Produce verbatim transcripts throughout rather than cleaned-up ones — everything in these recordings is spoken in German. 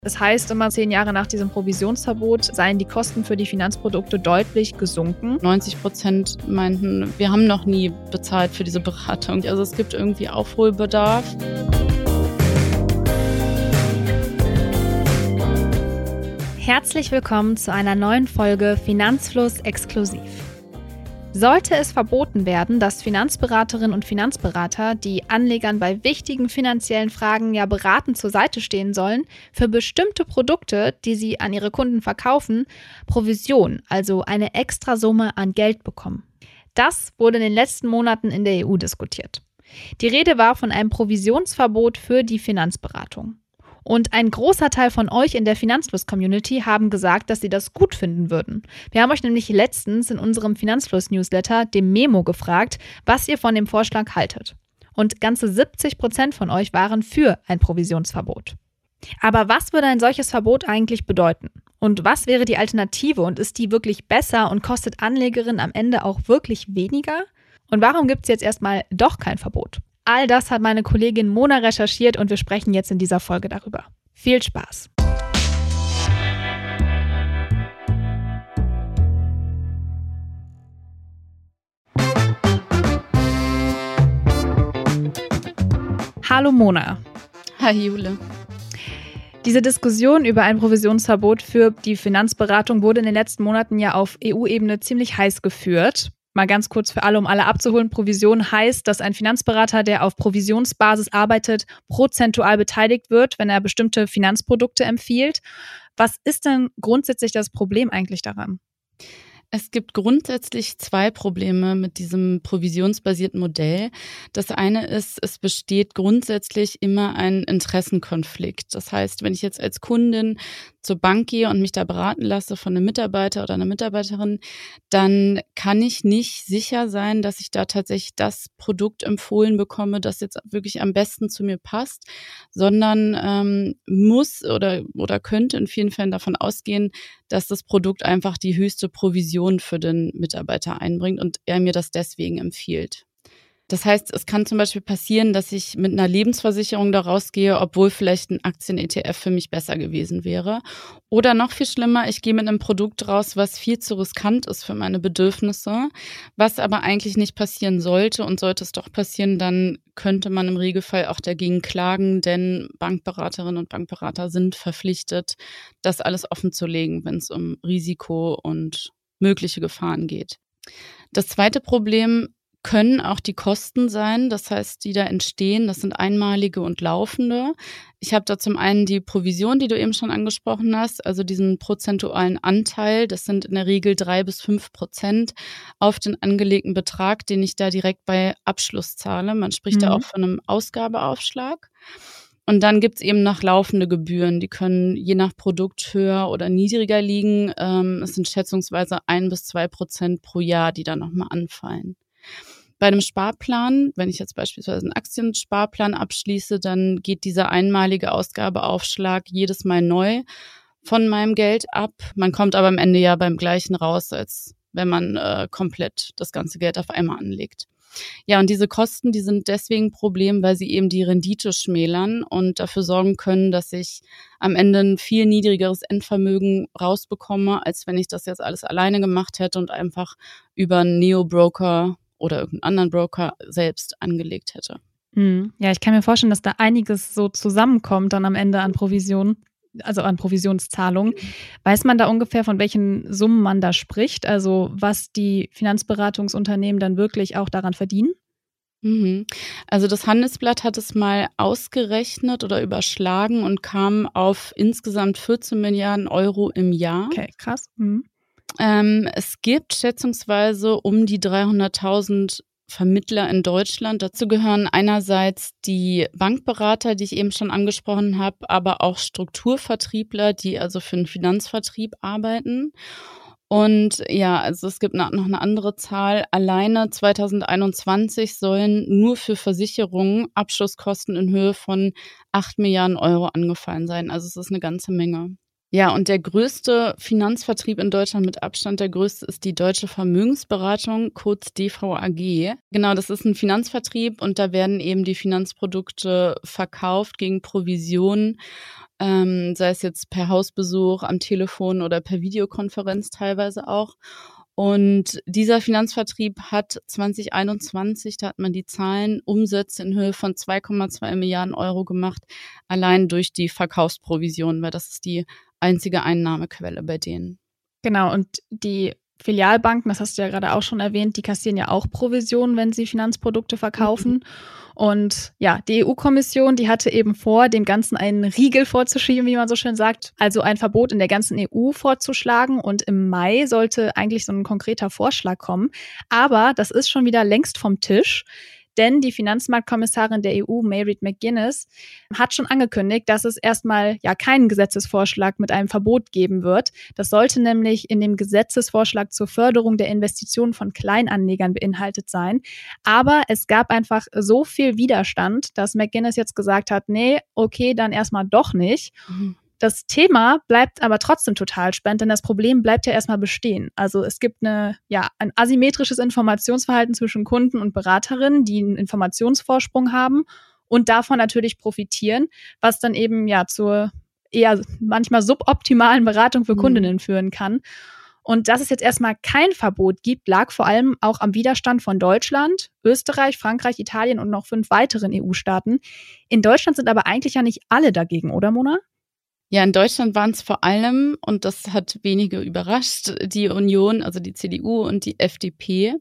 Das heißt immer, zehn Jahre nach diesem Provisionsverbot seien die Kosten für die Finanzprodukte deutlich gesunken. neunzig Prozent meinten, wir haben noch nie bezahlt für diese Beratung. Also es gibt irgendwie Aufholbedarf. Herzlich willkommen zu einer neuen Folge Finanzfluss exklusiv. Sollte es verboten werden, dass Finanzberaterinnen und Finanzberater, die Anlegern bei wichtigen finanziellen Fragen ja beratend zur Seite stehen sollen, für bestimmte Produkte, die sie an ihre Kunden verkaufen, Provision, also eine Extrasumme an Geld bekommen. Das wurde in den letzten Monaten in der E U diskutiert. Die Rede war von einem Provisionsverbot für die Finanzberatung. Und ein großer Teil von euch in der Finanzfluss-Community haben gesagt, dass sie das gut finden würden. Wir haben euch nämlich letztens in unserem Finanzfluss-Newsletter, dem Memo, gefragt, was ihr von dem Vorschlag haltet. Und ganze siebzig Prozent von euch waren für ein Provisionsverbot. Aber was würde ein solches Verbot eigentlich bedeuten? Und was wäre die Alternative? Und ist die wirklich besser und kostet Anlegerinnen am Ende auch wirklich weniger? Und warum gibt es jetzt erstmal doch kein Verbot? All das hat meine Kollegin Mona recherchiert und wir sprechen jetzt in dieser Folge darüber. Viel Spaß! Hallo Mona. Hi Jule. Diese Diskussion über ein Provisionsverbot für die Finanzberatung wurde in den letzten Monaten ja auf E U-Ebene ziemlich heiß geführt. Mal ganz kurz für alle, um alle abzuholen. Provision heißt, dass ein Finanzberater, der auf Provisionsbasis arbeitet, prozentual beteiligt wird, wenn er bestimmte Finanzprodukte empfiehlt. Was ist denn grundsätzlich das Problem eigentlich daran? Es gibt grundsätzlich zwei Probleme mit diesem provisionsbasierten Modell. Das eine ist, es besteht grundsätzlich immer ein Interessenkonflikt. Das heißt, wenn ich jetzt als Kundin zur Bank gehe und mich da beraten lasse von einem Mitarbeiter oder einer Mitarbeiterin, dann kann ich nicht sicher sein, dass ich da tatsächlich das Produkt empfohlen bekomme, das jetzt wirklich am besten zu mir passt, sondern ähm, muss oder, oder könnte in vielen Fällen davon ausgehen, dass das Produkt einfach die höchste Provision für den Mitarbeiter einbringt und er mir das deswegen empfiehlt. Das heißt, es kann zum Beispiel passieren, dass ich mit einer Lebensversicherung da rausgehe, obwohl vielleicht ein Aktien-E T F für mich besser gewesen wäre. Oder noch viel schlimmer, ich gehe mit einem Produkt raus, was viel zu riskant ist für meine Bedürfnisse, was aber eigentlich nicht passieren sollte. Und sollte es doch passieren, dann könnte man im Regelfall auch dagegen klagen, denn Bankberaterinnen und Bankberater sind verpflichtet, das alles offenzulegen, wenn es um Risiko und mögliche Gefahren geht. Das zweite Problem können auch die Kosten sein, das heißt, die da entstehen, das sind einmalige und laufende. Ich habe da zum einen die Provision, die du eben schon angesprochen hast, also diesen prozentualen Anteil, das sind in der Regel drei bis fünf Prozent auf den angelegten Betrag, den ich da direkt bei Abschluss zahle. Man spricht mhm. da auch von einem Ausgabeaufschlag. Und dann gibt's eben noch laufende Gebühren, die können je nach Produkt höher oder niedriger liegen. Ähm, es sind schätzungsweise ein bis zwei Prozent pro Jahr, die da nochmal anfallen. Bei einem Sparplan, wenn ich jetzt beispielsweise einen Aktiensparplan abschließe, dann geht dieser einmalige Ausgabeaufschlag jedes Mal neu von meinem Geld ab. Man kommt aber am Ende ja beim gleichen raus, als wenn man äh, komplett das ganze Geld auf einmal anlegt. Ja, und diese Kosten, die sind deswegen ein Problem, weil sie eben die Rendite schmälern und dafür sorgen können, dass ich am Ende ein viel niedrigeres Endvermögen rausbekomme, als wenn ich das jetzt alles alleine gemacht hätte und einfach über einen Neo-Broker oder irgendeinen anderen Broker selbst angelegt hätte. Hm. Ja, ich kann mir vorstellen, dass da einiges so zusammenkommt dann am Ende an Provisionen, also an Provisionszahlungen. Weiß man da ungefähr, von welchen Summen man da spricht? Also was die Finanzberatungsunternehmen dann wirklich auch daran verdienen? Mhm. Also das Handelsblatt hat es mal ausgerechnet oder überschlagen und kam auf insgesamt vierzehn Milliarden Euro im Jahr. Okay, krass. Mhm. Ähm, es gibt schätzungsweise um die dreihunderttausend Vermittler in Deutschland. Dazu gehören einerseits die Bankberater, die ich eben schon angesprochen habe, aber auch Strukturvertriebler, die also für den Finanzvertrieb arbeiten. Und ja, also es gibt noch eine andere Zahl. Alleine zwanzig einundzwanzig sollen nur für Versicherungen Abschlusskosten in Höhe von acht Milliarden Euro angefallen sein. Also es ist eine ganze Menge. Ja, und der größte Finanzvertrieb in Deutschland mit Abstand, der größte, ist die Deutsche Vermögensberatung, kurz D V A G. Genau, das ist ein Finanzvertrieb und da werden eben die Finanzprodukte verkauft gegen Provisionen ähm, sei es jetzt per Hausbesuch, am Telefon oder per Videokonferenz teilweise auch. Und dieser Finanzvertrieb hat zwanzig einundzwanzig, da hat man die Zahlen, Umsätze in Höhe von zwei Komma zwei Milliarden Euro gemacht, allein durch die Verkaufsprovisionen, weil das ist die einzige Einnahmequelle bei denen. Genau, und die Filialbanken, das hast du ja gerade auch schon erwähnt, die kassieren ja auch Provisionen, wenn sie Finanzprodukte verkaufen. Mhm. Und ja, die E U-Kommission, die hatte eben vor, dem Ganzen einen Riegel vorzuschieben, wie man so schön sagt, also ein Verbot in der ganzen E U vorzuschlagen. Und im Mai sollte eigentlich so ein konkreter Vorschlag kommen. Aber das ist schon wieder längst vom Tisch. Denn die Finanzmarktkommissarin der E U, Mairead McGuinness, hat schon angekündigt, dass es erstmal ja keinen Gesetzesvorschlag mit einem Verbot geben wird. Das sollte nämlich in dem Gesetzesvorschlag zur Förderung der Investitionen von Kleinanlegern beinhaltet sein. Aber es gab einfach so viel Widerstand, dass McGuinness jetzt gesagt hat, nee, okay, dann erstmal doch nicht. Mhm. Das Thema bleibt aber trotzdem total spannend, denn das Problem bleibt ja erstmal bestehen. Also es gibt eine, ja, ein asymmetrisches Informationsverhalten zwischen Kunden und Beraterinnen, die einen Informationsvorsprung haben und davon natürlich profitieren, was dann eben ja zur eher manchmal suboptimalen Beratung für Kundinnen führen kann. Und dass es jetzt erstmal kein Verbot gibt, lag vor allem auch am Widerstand von Deutschland, Österreich, Frankreich, Italien und noch fünf weiteren E U-Staaten. In Deutschland sind aber eigentlich ja nicht alle dagegen, oder Mona? Ja, in Deutschland waren es vor allem, und das hat wenige überrascht, die Union, also die C D U und die F D P.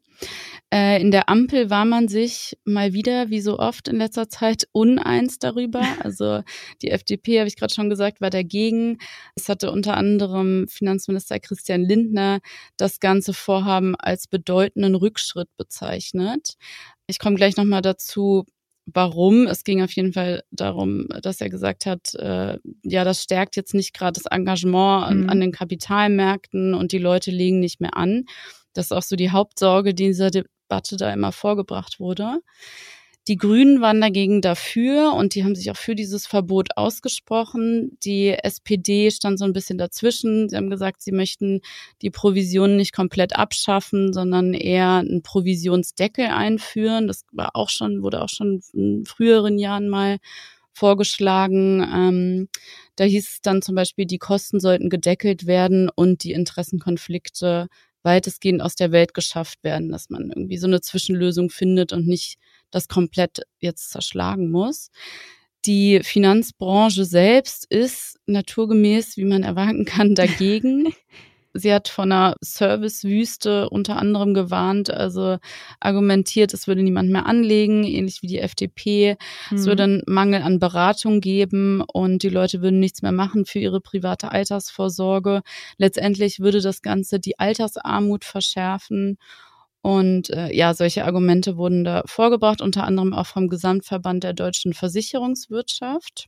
Äh, in der Ampel war man sich mal wieder, wie so oft in letzter Zeit, uneins darüber. Also die F D P, habe ich gerade schon gesagt, war dagegen. Es hatte unter anderem Finanzminister Christian Lindner das ganze Vorhaben als bedeutenden Rückschritt bezeichnet. Ich komme gleich nochmal dazu, warum. Es ging auf jeden Fall darum, dass er gesagt hat, äh, ja, das stärkt jetzt nicht gerade das Engagement an, Mhm. an den Kapitalmärkten und die Leute legen nicht mehr an. Das ist auch so die Hauptsorge, die in dieser Debatte da immer vorgebracht wurde. Die Grünen waren dagegen dafür und die haben sich auch für dieses Verbot ausgesprochen. Die S P D stand so ein bisschen dazwischen. Sie haben gesagt, sie möchten die Provisionen nicht komplett abschaffen, sondern eher einen Provisionsdeckel einführen. Das war auch schon, wurde auch schon in früheren Jahren mal vorgeschlagen. Ähm, da hieß es dann zum Beispiel, die Kosten sollten gedeckelt werden und die Interessenkonflikte weitestgehend aus der Welt geschafft werden, dass man irgendwie so eine Zwischenlösung findet und nicht das komplett jetzt zerschlagen muss. Die Finanzbranche selbst ist naturgemäß, wie man erwarten kann, dagegen. Sie hat von einer Servicewüste unter anderem gewarnt, also argumentiert, es würde niemand mehr anlegen, ähnlich wie die F D P. Mhm. Es würde einen Mangel an Beratung geben und die Leute würden nichts mehr machen für ihre private Altersvorsorge. Letztendlich würde das Ganze die Altersarmut verschärfen. Und äh, ja, solche Argumente wurden da vorgebracht, unter anderem auch vom Gesamtverband der deutschen Versicherungswirtschaft.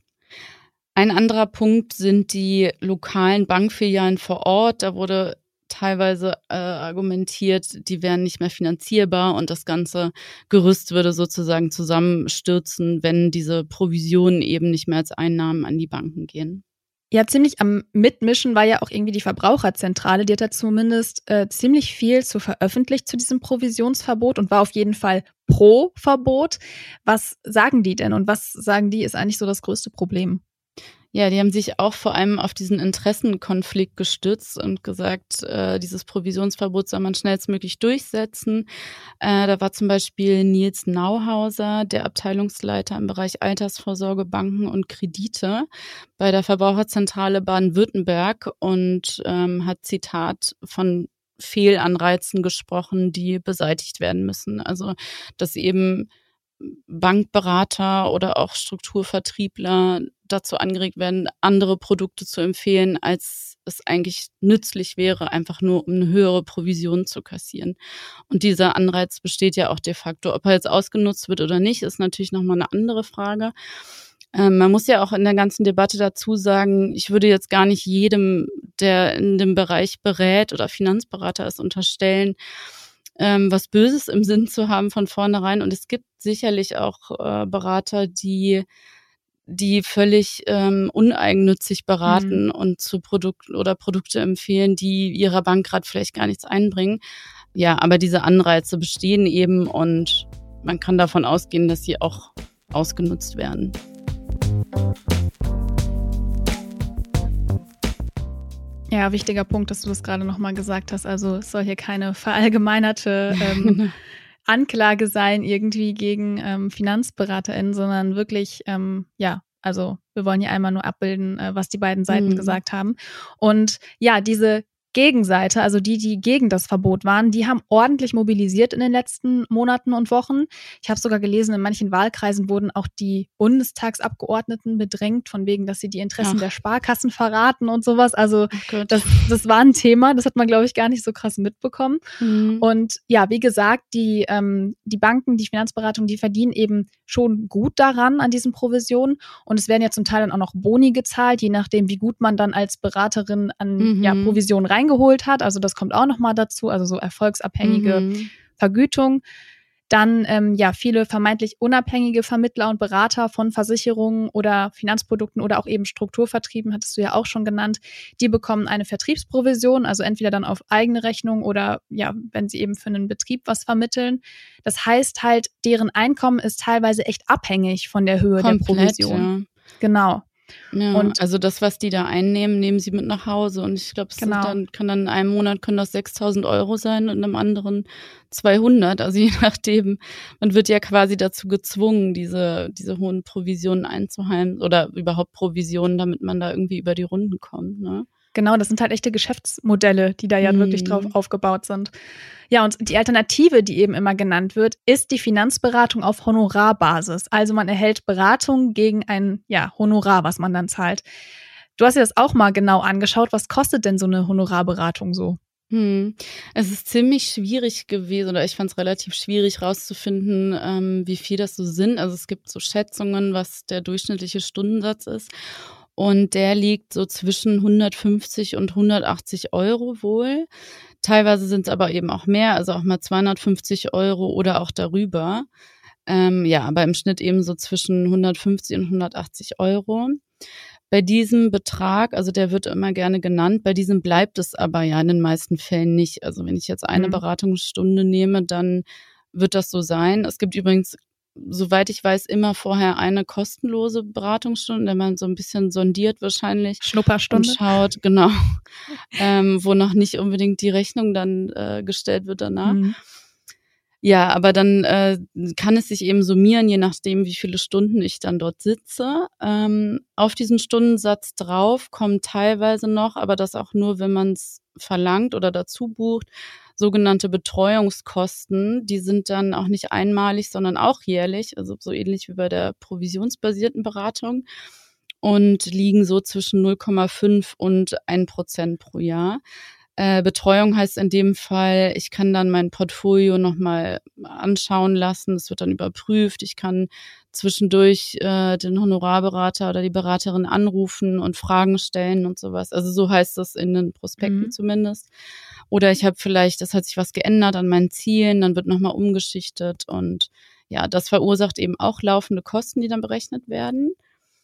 Ein anderer Punkt sind die lokalen Bankfilialen vor Ort. Da wurde teilweise äh, argumentiert, die wären nicht mehr finanzierbar und das ganze Gerüst würde sozusagen zusammenstürzen, wenn diese Provisionen eben nicht mehr als Einnahmen an die Banken gehen. Ja, ziemlich am Mitmischen war ja auch irgendwie die Verbraucherzentrale. Die hat da zumindest äh, ziemlich viel zu veröffentlicht zu diesem Provisionsverbot und war auf jeden Fall pro Verbot. Was sagen die denn und was sagen die ist eigentlich so das größte Problem? Ja, die haben sich auch vor allem auf diesen Interessenkonflikt gestützt und gesagt, äh, dieses Provisionsverbot soll man schnellstmöglich durchsetzen. Äh, da war zum Beispiel Nils Nauhauser, der Abteilungsleiter im Bereich Altersvorsorge, Banken und Kredite bei der Verbraucherzentrale Baden-Württemberg und ähm, hat, Zitat, von Fehlanreizen gesprochen, die beseitigt werden müssen. Also, dass eben Bankberater oder auch Strukturvertriebler dazu angeregt werden, andere Produkte zu empfehlen, als es eigentlich nützlich wäre, einfach nur um eine höhere Provision zu kassieren. Und dieser Anreiz besteht ja auch de facto. Ob er jetzt ausgenutzt wird oder nicht, ist natürlich nochmal eine andere Frage. Ähm, man muss ja auch in der ganzen Debatte dazu sagen, ich würde jetzt gar nicht jedem, der in dem Bereich berät oder Finanzberater ist, unterstellen, ähm, was Böses im Sinn zu haben von vornherein. Und es gibt sicherlich auch äh, Berater, die die völlig ähm, uneigennützig beraten mhm. und zu Produkten oder Produkte empfehlen, die ihrer Bank gerade vielleicht gar nichts einbringen. Ja, aber diese Anreize bestehen eben und man kann davon ausgehen, dass sie auch ausgenutzt werden. Ja, wichtiger Punkt, dass du das gerade nochmal gesagt hast. Also es soll hier keine verallgemeinerte ähm, Anklage sein irgendwie gegen ähm, FinanzberaterInnen, sondern wirklich, ähm, ja, also wir wollen hier einmal nur abbilden, äh, was die beiden Seiten Mhm. gesagt haben. Und ja, diese Gegenseite, also die, die gegen das Verbot waren, die haben ordentlich mobilisiert in den letzten Monaten und Wochen. Ich habe sogar gelesen, in manchen Wahlkreisen wurden auch die Bundestagsabgeordneten bedrängt, von wegen, dass sie die Interessen Ach. der Sparkassen verraten und sowas. Also Oh Gott. das, das war ein Thema, das hat man, glaube ich, gar nicht so krass mitbekommen. Mhm. Und ja, wie gesagt, die, ähm, die Banken, die Finanzberatung, die verdienen eben schon gut daran, an diesen Provisionen. Und es werden ja zum Teil dann auch noch Boni gezahlt, je nachdem, wie gut man dann als Beraterin an Mhm. ja, Provisionen reingeholt hat. Also das kommt auch nochmal dazu, also so erfolgsabhängige Mhm. Vergütung. Dann ähm, ja viele vermeintlich unabhängige Vermittler und Berater von Versicherungen oder Finanzprodukten oder auch eben Strukturvertrieben, hattest du ja auch schon genannt, die bekommen eine Vertriebsprovision, also entweder dann auf eigene Rechnung oder ja, wenn sie eben für einen Betrieb was vermitteln. Das heißt halt, deren Einkommen ist teilweise echt abhängig von der Höhe Komplett, der Provision. ja. Genau. Ja, Und also das, was die da einnehmen, nehmen sie mit nach Hause. Und ich glaube, es sind Genau. dann, kann dann in einem Monat können das sechstausend Euro sein und in einem anderen zweihundert. Also je nachdem, man wird ja quasi dazu gezwungen, diese, diese hohen Provisionen einzuheimsen oder überhaupt Provisionen, damit man da irgendwie über die Runden kommt, ne? Genau, das sind halt echte Geschäftsmodelle, die da ja Mhm. wirklich drauf aufgebaut sind. Ja, und die Alternative, die eben immer genannt wird, ist die Finanzberatung auf Honorarbasis. Also man erhält Beratung gegen ein ja, Honorar, was man dann zahlt. Du hast dir das auch mal genau angeschaut. Was kostet denn so eine Honorarberatung so? Hm. Es ist ziemlich schwierig gewesen, oder ich fand es relativ schwierig rauszufinden, ähm, wie viel das so sind. Also es gibt so Schätzungen, was der durchschnittliche Stundensatz ist. Und der liegt so zwischen hundertfünfzig und hundertachtzig Euro wohl. Teilweise sind es aber eben auch mehr, also auch mal zweihundertfünfzig Euro oder auch darüber. Ähm, ja, aber im Schnitt eben so zwischen hundertfünfzig und hundertachtzig Euro. Bei diesem Betrag, also der wird immer gerne genannt, bei diesem bleibt es aber ja in den meisten Fällen nicht. Also wenn ich jetzt eine Mhm. Beratungsstunde nehme, dann wird das so sein. Es gibt übrigens, soweit ich weiß, immer vorher eine kostenlose Beratungsstunde, in der man so ein bisschen sondiert wahrscheinlich und Schnupperstunde? schaut, genau, ähm, wo noch nicht unbedingt die Rechnung dann äh, gestellt wird danach. Mhm. Ja, aber dann äh, kann es sich eben summieren, je nachdem, wie viele Stunden ich dann dort sitze. Ähm, auf diesen Stundensatz drauf kommt teilweise noch, aber das auch nur, wenn man es verlangt oder dazu bucht, sogenannte Betreuungskosten. Die sind dann auch nicht einmalig, sondern auch jährlich, also so ähnlich wie bei der provisionsbasierten Beratung und liegen so zwischen null Komma fünf und ein Prozent pro Jahr. Äh, Betreuung heißt in dem Fall, ich kann dann mein Portfolio nochmal anschauen lassen, es wird dann überprüft, ich kann zwischendurch äh, den Honorarberater oder die Beraterin anrufen und Fragen stellen und sowas. Also so heißt das in den Prospekten Mhm. zumindest. Oder ich habe vielleicht, das hat sich was geändert an meinen Zielen, dann wird nochmal umgeschichtet und ja, das verursacht eben auch laufende Kosten, die dann berechnet werden.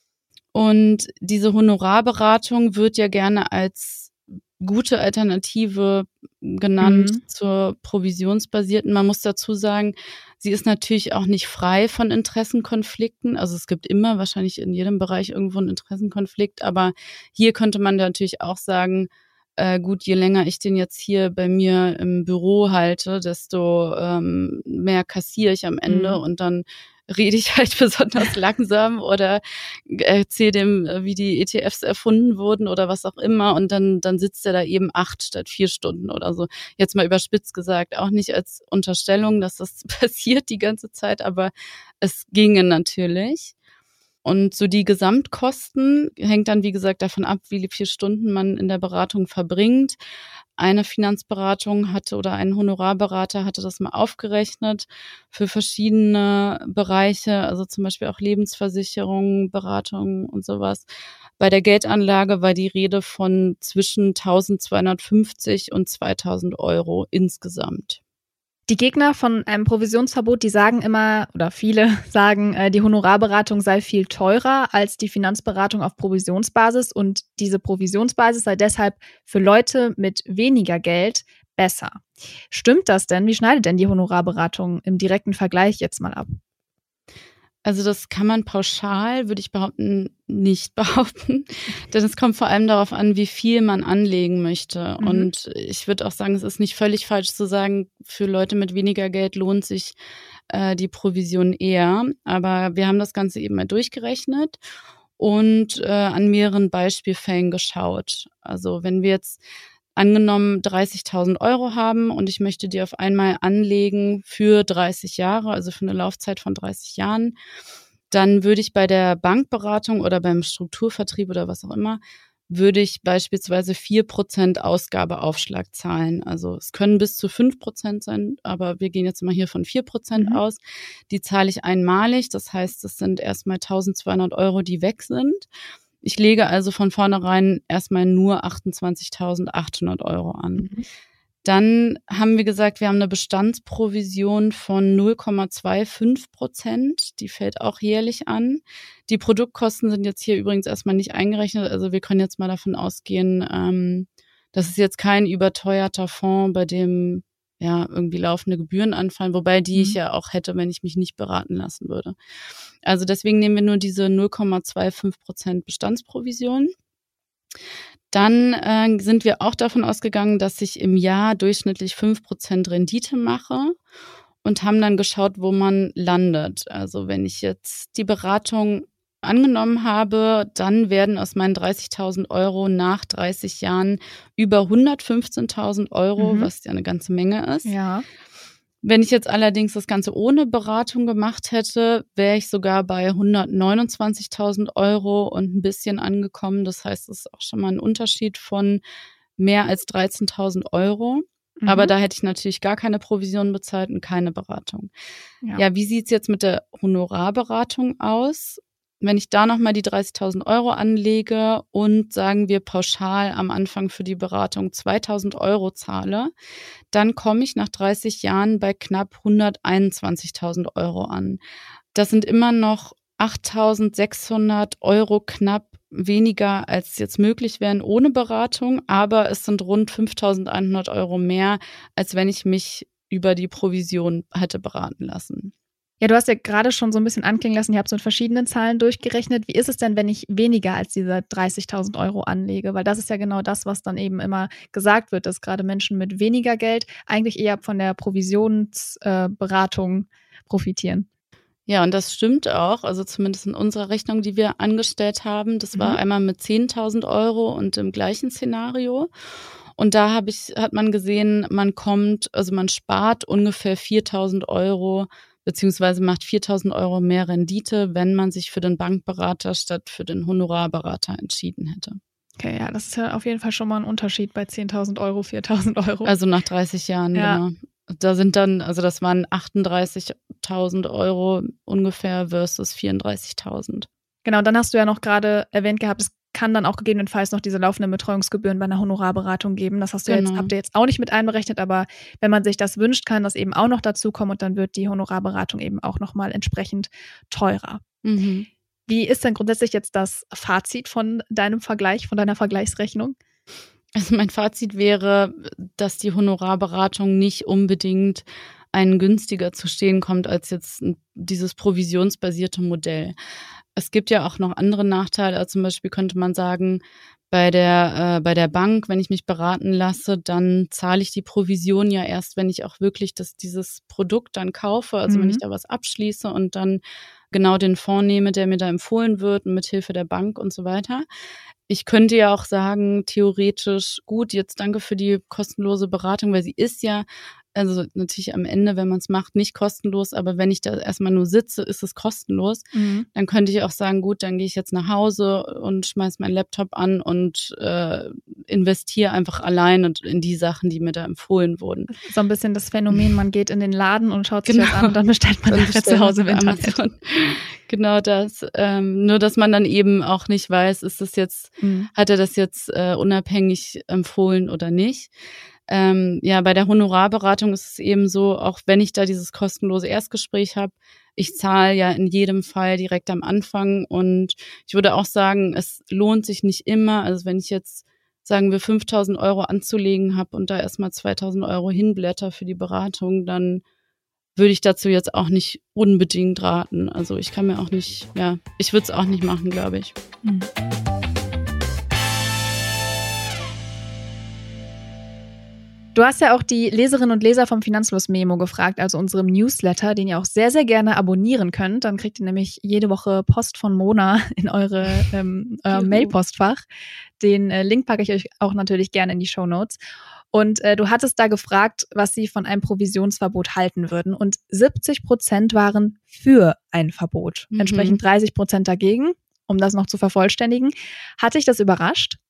Und diese Honorarberatung wird ja gerne als gute Alternative genannt Mhm. zur provisionsbasierten. Man muss dazu sagen, sie ist natürlich auch nicht frei von Interessenkonflikten. Also es gibt immer wahrscheinlich in jedem Bereich irgendwo einen Interessenkonflikt, aber hier könnte man natürlich auch sagen, äh, gut, je länger ich den jetzt hier bei mir im Büro halte, desto ähm, mehr kassiere ich am Ende Mhm. und dann rede ich halt besonders langsam oder erzähle dem, wie die E T Fs erfunden wurden oder was auch immer und dann, dann sitzt er da eben acht statt vier Stunden oder so. Jetzt mal überspitzt gesagt, auch nicht als Unterstellung, dass das passiert die ganze Zeit, aber es ginge natürlich. Und so die Gesamtkosten hängt dann, wie gesagt, davon ab, wie viele Stunden man in der Beratung verbringt. Eine Finanzberatung hatte oder ein Honorarberater hatte das mal aufgerechnet für verschiedene Bereiche, also zum Beispiel auch Lebensversicherung, Beratung und sowas. Bei der Geldanlage war die Rede von zwischen eintausendzweihundertfünfzig und zweitausend Euro insgesamt. Die Gegner von einem Provisionsverbot, die sagen immer, oder viele sagen, äh, die Honorarberatung sei viel teurer als die Finanzberatung auf Provisionsbasis und diese Provisionsbasis sei deshalb für Leute mit weniger Geld besser. Stimmt das denn? Wie schneidet denn die Honorarberatung im direkten Vergleich jetzt mal ab? Also das kann man pauschal, würde ich behaupten, nicht behaupten. Denn es kommt vor allem darauf an, wie viel man anlegen möchte. Mhm. Und ich würde auch sagen, es ist nicht völlig falsch zu sagen, für Leute mit weniger Geld lohnt sich äh, die Provision eher. Aber wir haben das Ganze eben mal durchgerechnet und äh, an mehreren Beispielfällen geschaut. Also wenn wir jetzt angenommen dreißigtausend Euro haben und ich möchte die auf einmal anlegen für dreißig Jahre, also für eine Laufzeit von dreißig Jahren, dann würde ich bei der Bankberatung oder beim Strukturvertrieb oder was auch immer, würde ich beispielsweise vier Prozent Ausgabeaufschlag zahlen. Also es können bis zu fünf Prozent sein, aber wir gehen jetzt mal hier von vier Prozent mhm. aus. Die zahle ich einmalig, das heißt, es sind erstmal eintausendzweihundert Euro, die weg sind. Ich lege also von vornherein erstmal nur achtundzwanzigtausendachthundert Euro an. Mhm. Dann haben wir gesagt, wir haben eine Bestandsprovision von null Komma fünfundzwanzig Prozent. Die fällt auch jährlich an. Die Produktkosten sind jetzt hier übrigens erstmal nicht eingerechnet. Also wir können jetzt mal davon ausgehen, ähm, das ist jetzt kein überteuerter Fonds, bei dem ja irgendwie laufende Gebühren anfallen, wobei die mhm. ich ja auch hätte, wenn ich mich nicht beraten lassen würde. Also deswegen nehmen wir nur diese null Komma fünfundzwanzig Prozent Bestandsprovision. Dann äh, sind wir auch davon ausgegangen, dass ich im Jahr durchschnittlich fünf Prozent Rendite mache und haben dann geschaut, wo man landet. Also wenn ich jetzt die Beratung angenommen habe, dann werden aus meinen dreißigtausend Euro nach dreißig Jahren über hundertfünfzehntausend Euro, mhm. was ja eine ganze Menge ist. Ja. Wenn ich jetzt allerdings das Ganze ohne Beratung gemacht hätte, wäre ich sogar bei hundertneunundzwanzigtausend Euro und ein bisschen angekommen. Das heißt, es ist auch schon mal ein Unterschied von mehr als dreizehntausend Euro. Mhm. Aber da hätte ich natürlich gar keine Provision bezahlt und keine Beratung. Ja, ja wie sieht's jetzt mit der Honorarberatung aus? Wenn ich da nochmal die dreißigtausend Euro anlege und sagen wir pauschal am Anfang für die Beratung zweitausend Euro zahle, dann komme ich nach dreißig Jahren bei knapp hunderteinundzwanzigtausend Euro an. Das sind immer noch achttausendsechshundert Euro knapp weniger, als jetzt möglich wären ohne Beratung, aber es sind rund fünftausendeinhundert Euro mehr, als wenn ich mich über die Provision hätte beraten lassen. Ja, du hast ja gerade schon so ein bisschen anklingen lassen, ihr habt so mit verschiedenen Zahlen durchgerechnet. Wie ist es denn, wenn ich weniger als diese dreißigtausend Euro anlege? Weil das ist ja genau das, was dann eben immer gesagt wird, dass gerade Menschen mit weniger Geld eigentlich eher von der Provisionsberatung äh, profitieren. Ja, und das stimmt auch. Also zumindest in unserer Rechnung, die wir angestellt haben. Das war mhm. einmal mit zehntausend Euro und im gleichen Szenario. Und da habe ich, hat man gesehen, man kommt, also man spart ungefähr viertausend Euro beziehungsweise macht viertausend Euro mehr Rendite, wenn man sich für den Bankberater statt für den Honorarberater entschieden hätte. Okay, ja, das ist ja auf jeden Fall schon mal ein Unterschied bei zehntausend Euro, viertausend Euro. Also nach dreißig Jahren, ja. Genau. Da sind dann, also das waren achtunddreißigtausend Euro ungefähr versus vierunddreißigtausend. Genau, dann hast du ja noch gerade erwähnt gehabt, es kann dann auch gegebenenfalls noch diese laufenden Betreuungsgebühren bei einer Honorarberatung geben. Das hast du genau. jetzt, habt ihr jetzt auch nicht mit einberechnet, aber wenn man sich das wünscht, kann das eben auch noch dazu kommen und dann wird die Honorarberatung eben auch nochmal entsprechend teurer. Mhm. Wie ist denn grundsätzlich jetzt das Fazit von deinem Vergleich, von deiner Vergleichsrechnung? Also mein Fazit wäre, dass die Honorarberatung nicht unbedingt einen günstiger zu stehen kommt als jetzt dieses provisionsbasierte Modell. Es gibt ja auch noch andere Nachteile. Also zum Beispiel könnte man sagen, bei der, äh, bei der Bank, wenn ich mich beraten lasse, dann zahle ich die Provision ja erst, wenn ich auch wirklich das, dieses Produkt dann kaufe. Also mhm. wenn ich da was abschließe und dann genau den Fonds nehme, der mir da empfohlen wird, mit Hilfe der Bank und so weiter. Ich könnte ja auch sagen, theoretisch, gut, jetzt danke für die kostenlose Beratung, weil sie ist ja, also natürlich am Ende, wenn man es macht, nicht kostenlos, aber wenn ich da erstmal nur sitze, ist es kostenlos. Mhm. Dann könnte ich auch sagen, gut, dann gehe ich jetzt nach Hause und schmeiß meinen Laptop an und äh, investiere einfach allein in die Sachen, die mir da empfohlen wurden. So ein bisschen das Phänomen, man geht in den Laden und schaut sich genau. das an und dann bestellt man das zu Hause im Internet. Genau das. Ähm, nur, dass man dann eben auch nicht weiß, ist das jetzt, mhm. hat er das jetzt äh, unabhängig empfohlen oder nicht. Ähm, ja, bei der Honorarberatung ist es eben so, auch wenn ich da dieses kostenlose Erstgespräch habe, ich zahle ja in jedem Fall direkt am Anfang und ich würde auch sagen, es lohnt sich nicht immer. Also wenn ich jetzt, sagen wir, fünftausend Euro anzulegen habe und da erstmal zweitausend Euro hinblätter für die Beratung, dann würde ich dazu jetzt auch nicht unbedingt raten. Also ich kann mir auch nicht, ja, ich würde es auch nicht machen, glaube ich. Mhm. Du hast ja auch die Leserinnen und Leser vom Finanzfluss-Memo gefragt, also unserem Newsletter, den ihr auch sehr, sehr gerne abonnieren könnt. Dann kriegt ihr nämlich jede Woche Post von Mona in eure ähm, euer Mailpostfach. Den äh, Link packe ich euch auch natürlich gerne in die Shownotes. Und äh, du hattest da gefragt, was sie von einem Provisionsverbot halten würden. Und siebzig Prozent waren für ein Verbot. Mhm. Entsprechend dreißig Prozent dagegen, um das noch zu vervollständigen. Hat dich das überrascht?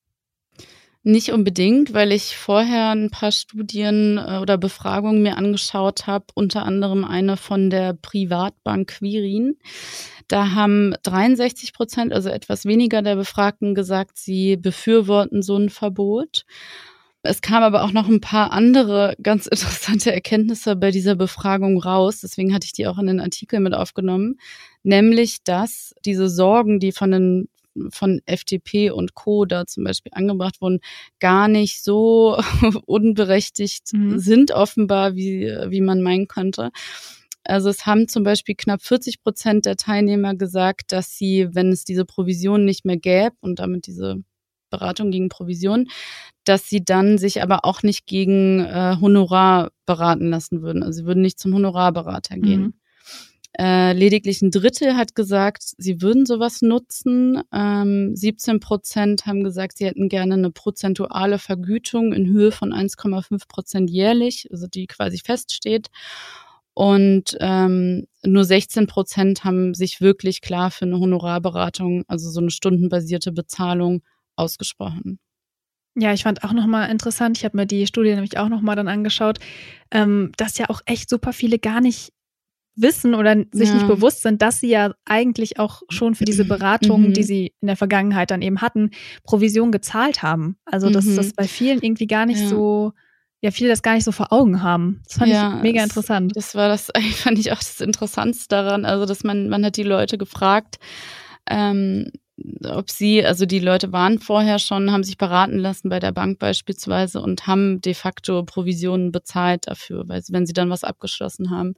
Nicht unbedingt, weil ich vorher ein paar Studien oder Befragungen mir angeschaut habe, unter anderem eine von der Privatbank Quirin. Da haben dreiundsechzig Prozent, also etwas weniger der Befragten, gesagt, sie befürworten so ein Verbot. Es kam aber auch noch ein paar andere ganz interessante Erkenntnisse bei dieser Befragung raus. Deswegen hatte ich die auch in den Artikel mit aufgenommen. Nämlich, dass diese Sorgen, die von den von F D P und Co. da zum Beispiel angebracht wurden, gar nicht so unberechtigt mhm. sind offenbar, wie, wie man meinen könnte. Also es haben zum Beispiel knapp vierzig Prozent der Teilnehmer gesagt, dass sie, wenn es diese Provision nicht mehr gäbe und damit diese Beratung gegen Provision, dass sie dann sich aber auch nicht gegen äh, Honorar beraten lassen würden. Also sie würden nicht zum Honorarberater gehen. Mhm. Äh, lediglich ein Drittel hat gesagt, sie würden sowas nutzen. Ähm, siebzehn Prozent haben gesagt, sie hätten gerne eine prozentuale Vergütung in Höhe von eins Komma fünf Prozent jährlich, also die quasi feststeht. Und ähm, nur sechzehn Prozent haben sich wirklich klar für eine Honorarberatung, also so eine stundenbasierte Bezahlung, ausgesprochen. Ja, ich fand auch nochmal interessant, ich habe mir die Studie nämlich auch nochmal dann angeschaut, ähm, dass ja auch echt super viele gar nicht wissen oder sich ja. nicht bewusst sind, dass sie ja eigentlich auch schon für diese Beratung, mhm. die sie in der Vergangenheit dann eben hatten, Provision gezahlt haben. Also dass mhm. das bei vielen irgendwie gar nicht ja. so, ja, viele das gar nicht so vor Augen haben. Das fand ja, ich mega das, interessant. Das war das, fand ich auch das Interessantste daran, also dass man, man hat die Leute gefragt, ähm, ob sie, also die Leute waren vorher schon, haben sich beraten lassen bei der Bank beispielsweise und haben de facto Provisionen bezahlt dafür, weil wenn sie dann was abgeschlossen haben.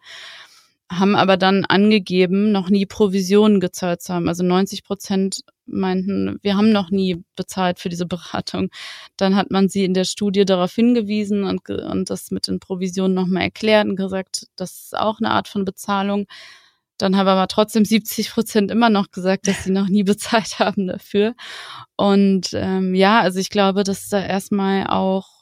Haben aber dann angegeben, noch nie Provisionen gezahlt zu haben. Also neunzig Prozent meinten, wir haben noch nie bezahlt für diese Beratung. Dann hat man sie in der Studie darauf hingewiesen und, und das mit den Provisionen nochmal erklärt und gesagt, das ist auch eine Art von Bezahlung. Dann haben aber trotzdem siebzig Prozent immer noch gesagt, dass sie noch nie bezahlt haben dafür. Und ähm, ja, also ich glaube, dass da erstmal auch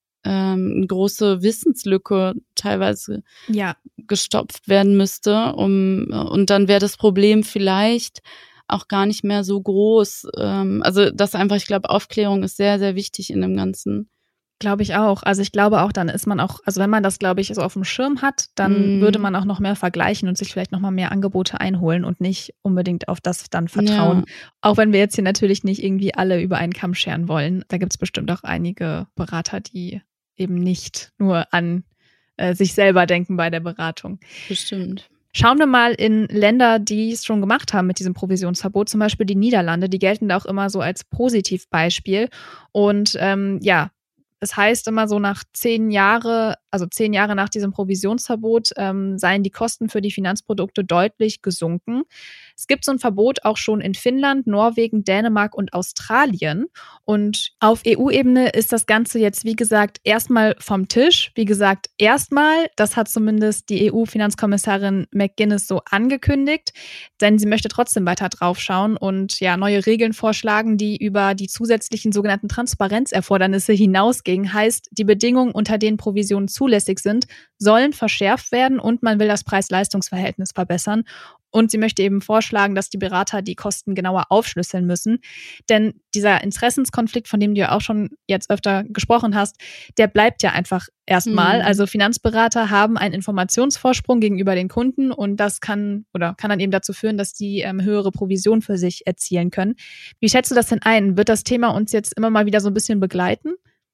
eine großeWissenslücke teilweise ja. gestopft werden müsste, um und dann wäre das Problem vielleicht auch gar nicht mehr so groß. Also das einfach, ich glaube, Aufklärung ist sehr, sehr wichtig in dem Ganzen. Glaube ich auch. Also ich glaube auch, dann ist man auch, also wenn man das, glaube ich, so auf dem Schirm hat, dann mm. würde man auch noch mehr vergleichen und sich vielleicht noch mal mehr Angebote einholen und nicht unbedingt auf das dann vertrauen. Ja. Auch wenn wir jetzt hier natürlich nicht irgendwie alle über einen Kamm scheren wollen. Da gibt es bestimmt auch einige Berater, die eben nicht nur an äh, sich selber denken bei der Beratung. Bestimmt. Schauen wir mal in Länder, die es schon gemacht haben mit diesem Provisionsverbot, zum Beispiel die Niederlande. Die gelten da auch immer so als Positivbeispiel. Und ähm, ja, es heißt immer so nach zehn Jahre, also zehn Jahre nach diesem Provisionsverbot, ähm, seien die Kosten für die Finanzprodukte deutlich gesunken. Es gibt so ein Verbot auch schon in Finnland, Norwegen, Dänemark und Australien. Und auf E U-Ebene ist das Ganze jetzt, wie gesagt, erstmal vom Tisch. Wie gesagt, erstmal, das hat zumindest die E U-Finanzkommissarin McGuinness so angekündigt, denn sie möchte trotzdem weiter draufschauen und ja neue Regeln vorschlagen, die über die zusätzlichen sogenannten Transparenzerfordernisse hinausgehen. Heißt, die Bedingungen, unter denen Provisionen zulässig sind, sollen verschärft werden und man will das Preis-Leistungs-Verhältnis verbessern. Und sie möchte eben vorschlagen, dass die Berater die Kosten genauer aufschlüsseln müssen. Denn dieser Interessenskonflikt, von dem du ja auch schon jetzt öfter gesprochen hast, der bleibt ja einfach erstmal. Mhm. Also Finanzberater haben einen Informationsvorsprung gegenüber den Kunden und das kann oder kann dann eben dazu führen, dass die ähm, höhere Provision für sich erzielen können. Wie schätzt du das denn ein? Wird das Thema uns jetzt immer mal wieder so ein bisschen begleiten?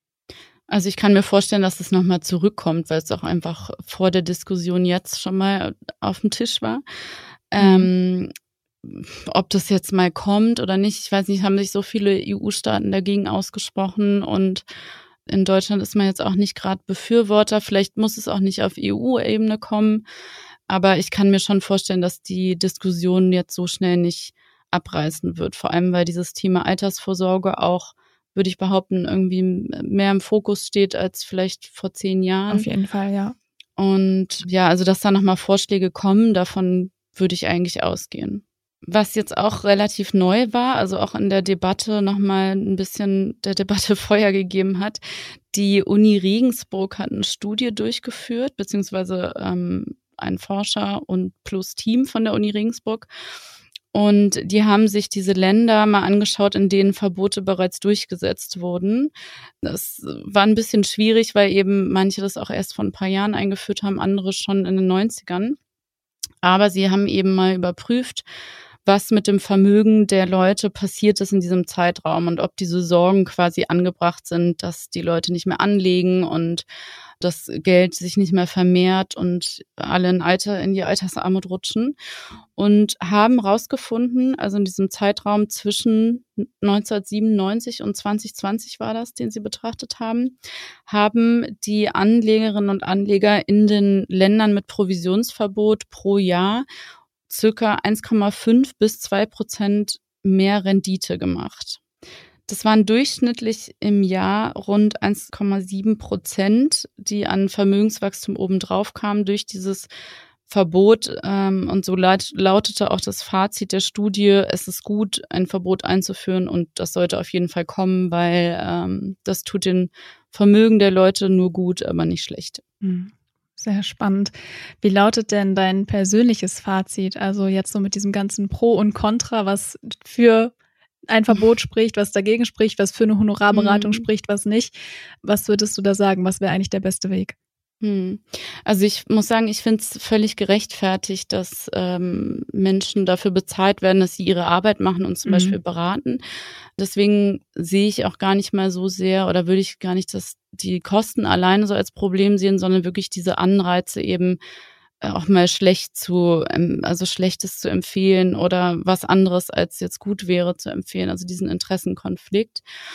Also ich kann mir vorstellen, dass es nochmal zurückkommt, weil es auch einfach vor der Diskussion jetzt schon mal auf dem Tisch war. Ähm, ob das jetzt mal kommt oder nicht, ich weiß nicht, haben sich so viele E U-Staaten dagegen ausgesprochen und in Deutschland ist man jetzt auch nicht gerade Befürworter. Vielleicht muss es auch nicht auf E U-Ebene kommen. Aber ich kann mir schon vorstellen, dass die Diskussion jetzt so schnell nicht abreißen wird. Vor allem, weil dieses Thema Altersvorsorge auch, würde ich behaupten, irgendwie mehr im Fokus steht als vielleicht vor zehn Jahren. Auf jeden Fall, ja. Und ja, also dass da nochmal Vorschläge kommen, davon würde ich eigentlich ausgehen. Was jetzt auch relativ neu war, also auch in der Debatte nochmal ein bisschen der Debatte Feuer gegeben hat, die Uni Regensburg hat eine Studie durchgeführt, beziehungsweise ähm, ein Forscher und plus Team von der Uni Regensburg. Und die haben sich diese Länder mal angeschaut, in denen Verbote bereits durchgesetzt wurden. Das war ein bisschen schwierig, weil eben manche das auch erst vor ein paar Jahren eingeführt haben, andere schon in den neunzigern. Aber sie haben eben mal überprüft, was mit dem Vermögen der Leute passiert ist in diesem Zeitraum und ob diese Sorgen quasi angebracht sind, dass die Leute nicht mehr anlegen und das Geld sich nicht mehr vermehrt und alle in Alter, in die Altersarmut rutschen. Und haben rausgefunden, also in diesem Zeitraum zwischen neunzehnhundertsiebenundneunzig und zwanzig zwanzig war das, den sie betrachtet haben, haben die Anlegerinnen und Anleger in den Ländern mit Provisionsverbot pro Jahr circa eins Komma fünf bis zwei Prozent mehr Rendite gemacht. Das waren durchschnittlich im Jahr rund eins Komma sieben Prozent, die an Vermögenswachstum obendrauf kamen durch dieses Verbot. Ähm, und so laut, lautete auch das Fazit der Studie, es ist gut, ein Verbot einzuführen und das sollte auf jeden Fall kommen, weil ähm, das tut den Vermögen der Leute nur gut, aber nicht schlecht. Mhm. Sehr spannend. Wie lautet denn dein persönliches Fazit? Also jetzt so mit diesem ganzen Pro und Contra, was für ein Verbot spricht, was dagegen spricht, was für eine Honorarberatung Mhm. spricht, was nicht. Was würdest du da sagen? Was wäre eigentlich der beste Weg? Hm. Also ich muss sagen, ich finde es völlig gerechtfertigt, dass ähm, Menschen dafür bezahlt werden, dass sie ihre Arbeit machen und zum Mhm. Beispiel beraten. Deswegen sehe ich auch gar nicht mal so sehr oder würde ich gar nicht das, die Kosten alleine so als Problem sehen, sondern wirklich diese Anreize eben äh, auch mal schlecht zu, ähm, also Schlechtes zu empfehlen oder was anderes als jetzt gut wäre zu empfehlen, also diesen Interessenkonflikt.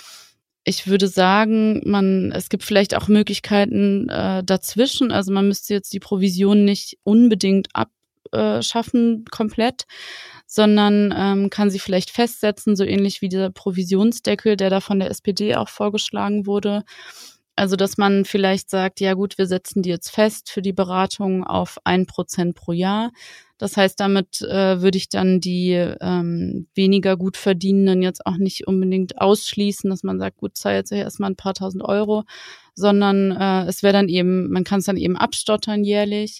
Ich würde sagen, man, es gibt vielleicht auch Möglichkeiten äh, dazwischen. Also man müsste jetzt die Provision nicht unbedingt abschaffen komplett, sondern ähm, kann sie vielleicht festsetzen, so ähnlich wie dieser Provisionsdeckel, der da von der S P D auch vorgeschlagen wurde. Also dass man vielleicht sagt, ja gut, wir setzen die jetzt fest für die Beratung auf ein Prozent pro Jahr. Das heißt, damit äh, würde ich dann die ähm, weniger gut Verdienenden jetzt auch nicht unbedingt ausschließen, dass man sagt, gut, zahl jetzt erstmal ein paar tausend Euro, sondern äh, es wäre dann eben, man kann es dann eben abstottern jährlich.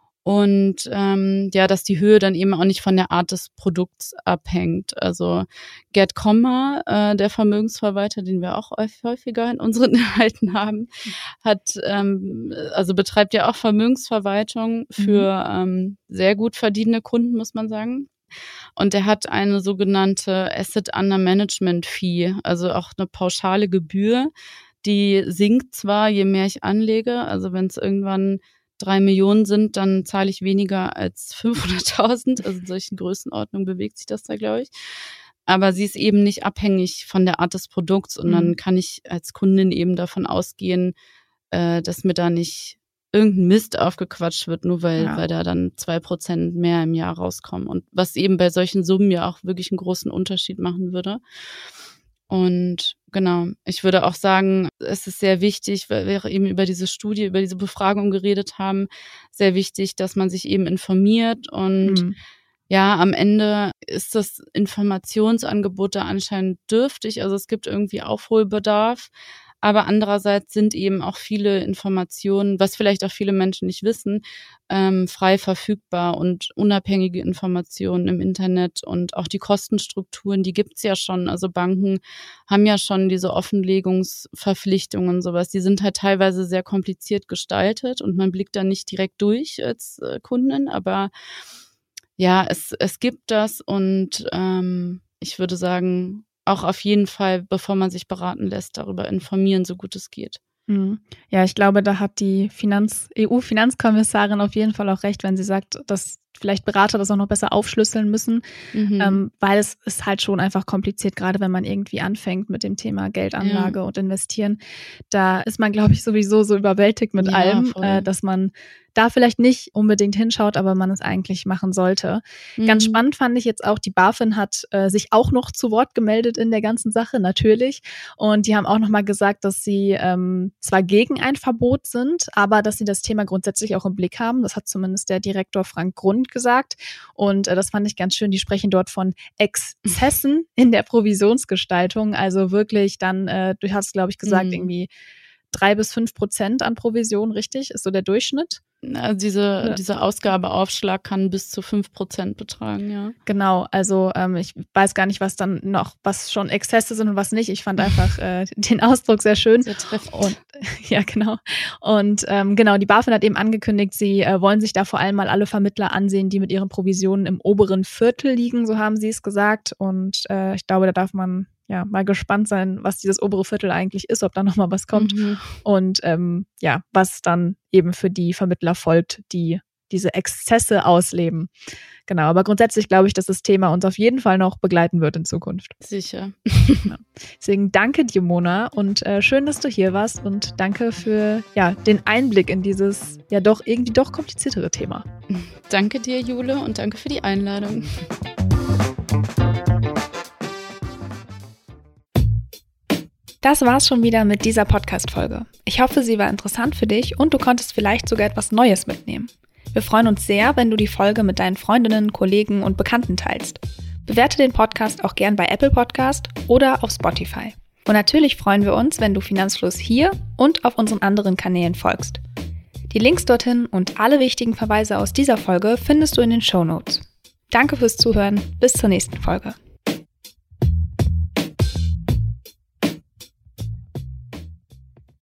Und ähm, ja, dass die Höhe dann eben auch nicht von der Art des Produkts abhängt. Also Gerd Kommer, äh, der Vermögensverwalter, den wir auch häufiger in unseren Inhalten haben, hat ähm, also betreibt ja auch Vermögensverwaltung für mhm. ähm, sehr gut verdienende Kunden, muss man sagen. Und der hat eine sogenannte Asset Under Management Fee, also auch eine pauschale Gebühr, die sinkt zwar, je mehr ich anlege, also wenn es irgendwann drei Millionen sind, dann zahle ich weniger als fünfhunderttausend. Also in solchen Größenordnungen bewegt sich das da, glaube ich. Aber sie ist eben nicht abhängig von der Art des Produkts und mhm. dann kann ich als Kundin eben davon ausgehen, äh, dass mir da nicht irgendein Mist aufgequatscht wird, nur weil, ja. weil da dann zwei Prozent mehr im Jahr rauskommen. Und was eben bei solchen Summen ja auch wirklich einen großen Unterschied machen würde. Und genau, ich würde auch sagen, es ist sehr wichtig, weil wir eben über diese Studie, über diese Befragung geredet haben, sehr wichtig, dass man sich eben informiert und mhm. ja, am Ende ist das Informationsangebot da anscheinend dürftig, also es gibt irgendwie Aufholbedarf, aber andererseits sind eben auch viele Informationen, was vielleicht auch viele Menschen nicht wissen, ähm, frei verfügbar und unabhängige Informationen im Internet und auch die Kostenstrukturen, die gibt's ja schon. Also Banken haben ja schon diese Offenlegungsverpflichtungen und sowas. Die sind halt teilweise sehr kompliziert gestaltet und man blickt da nicht direkt durch als äh, Kundin, aber ja, es, es gibt das und ähm, ich würde sagen, auch auf jeden Fall, bevor man sich beraten lässt, darüber informieren, so gut es geht. Ja, ich glaube, da hat die Finanz-E U-Finanzkommissarin auf jeden Fall auch recht, wenn sie sagt, dass vielleicht Berater das auch noch besser aufschlüsseln müssen, mhm. ähm, weil es ist halt schon einfach kompliziert, gerade wenn man irgendwie anfängt mit dem Thema Geldanlage ja. und Investieren. Da ist man, glaube ich, sowieso so überwältigt mit ja, allem, äh, dass man da vielleicht nicht unbedingt hinschaut, aber man es eigentlich machen sollte. Mhm. Ganz spannend fand ich jetzt auch, die BaFin hat äh, sich auch noch zu Wort gemeldet in der ganzen Sache, natürlich. Und die haben auch nochmal gesagt, dass sie ähm, zwar gegen ein Verbot sind, aber dass sie das Thema grundsätzlich auch im Blick haben. Das hat zumindest der Direktor Frank Grund gesagt. Und äh, das fand ich ganz schön. Die sprechen dort von Exzessen in der Provisionsgestaltung. Also wirklich dann, äh, du hast, glaube ich, gesagt, mhm. irgendwie drei bis fünf Prozent an Provision, richtig? Ist so der Durchschnitt? Also diese, ja. dieser Ausgabeaufschlag kann bis zu fünf Prozent betragen, ja. Genau, also ähm, ich weiß gar nicht, was dann noch, was schon Exzesse sind und was nicht. Ich fand einfach äh, den Ausdruck sehr schön. Sehr treffend. Und, ja, genau. Und ähm, genau, die BaFin hat eben angekündigt, sie äh, wollen sich da vor allem mal alle Vermittler ansehen, die mit ihren Provisionen im oberen Viertel liegen, so haben sie es gesagt. Und äh, ich glaube, da darf man ja mal gespannt sein, was dieses obere Viertel eigentlich ist, ob da nochmal was kommt. Mhm. Und ähm, ja, was dann eben für die Vermittler folgt, die diese Exzesse ausleben. Genau, aber grundsätzlich glaube ich, dass das Thema uns auf jeden Fall noch begleiten wird in Zukunft. Sicher. Ja. Deswegen danke dir, Mona, und äh, schön, dass du hier warst und danke für ja, den Einblick in dieses ja doch irgendwie doch kompliziertere Thema. Danke dir, Jule, und danke für die Einladung. Das war's schon wieder mit dieser Podcast-Folge. Ich hoffe, sie war interessant für dich und du konntest vielleicht sogar etwas Neues mitnehmen. Wir freuen uns sehr, wenn du die Folge mit deinen Freundinnen, Kollegen und Bekannten teilst. Bewerte den Podcast auch gern bei Apple Podcast oder auf Spotify. Und natürlich freuen wir uns, wenn du Finanzfluss hier und auf unseren anderen Kanälen folgst. Die Links dorthin und alle wichtigen Verweise aus dieser Folge findest du in den Shownotes. Danke fürs Zuhören. Bis zur nächsten Folge.